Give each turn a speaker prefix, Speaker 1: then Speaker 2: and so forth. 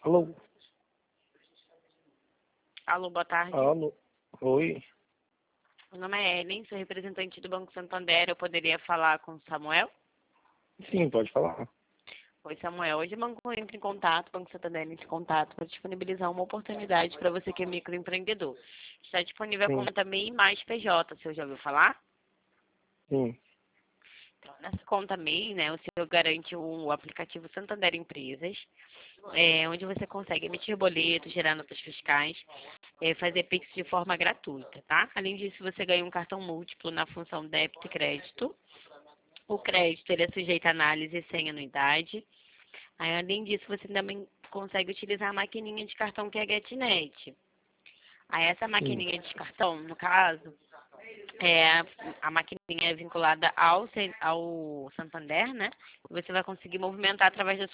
Speaker 1: Alô?
Speaker 2: Alô, boa tarde.
Speaker 1: Alô? Oi?
Speaker 2: Meu nome é Ellen, sou representante do Banco Santander. Eu poderia falar com o Samuel?
Speaker 1: Sim, pode falar.
Speaker 2: Oi, Samuel. Hoje o Banco entra em contato, o Banco Santander entra em contato para disponibilizar uma oportunidade para você que é microempreendedor. Está disponível a
Speaker 1: Sim,
Speaker 2: conta MEI mais PJ, o senhor já ouviu falar?
Speaker 1: sim,
Speaker 2: Então, nessa conta MEI, né, o senhor garante o aplicativo Santander Empresas, onde você consegue emitir boletos, gerar notas fiscais, fazer Pix de forma gratuita, tá? Além disso, você ganha um cartão múltiplo na função débito e crédito. O crédito ele é sujeito a análise sem anuidade. Aí, além disso, você também consegue utilizar a maquininha de cartão que é a GetNet. Aí, essa
Speaker 1: sim.
Speaker 2: maquininha de cartão, no caso, a maquininha é vinculada ao Santander, né? Você vai conseguir movimentar através da